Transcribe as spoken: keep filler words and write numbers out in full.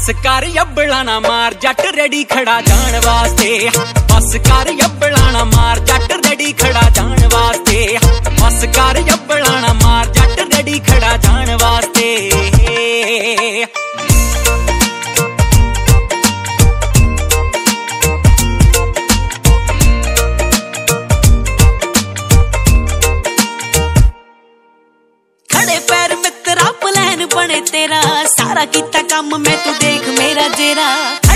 बस कर अब्बला ना मार जट रेडी खड़ा जान वास्ते। बस कर अब्बला ना मार जट रेडी खड़ा जान वास्ते। बस कर अब्बला ना मार जट रेडी खड़ा जान वास्ते। खड़े पैर मित्रा प्लान बने तेरा, सारा किता काम मैं तू देख मेरा जेरा।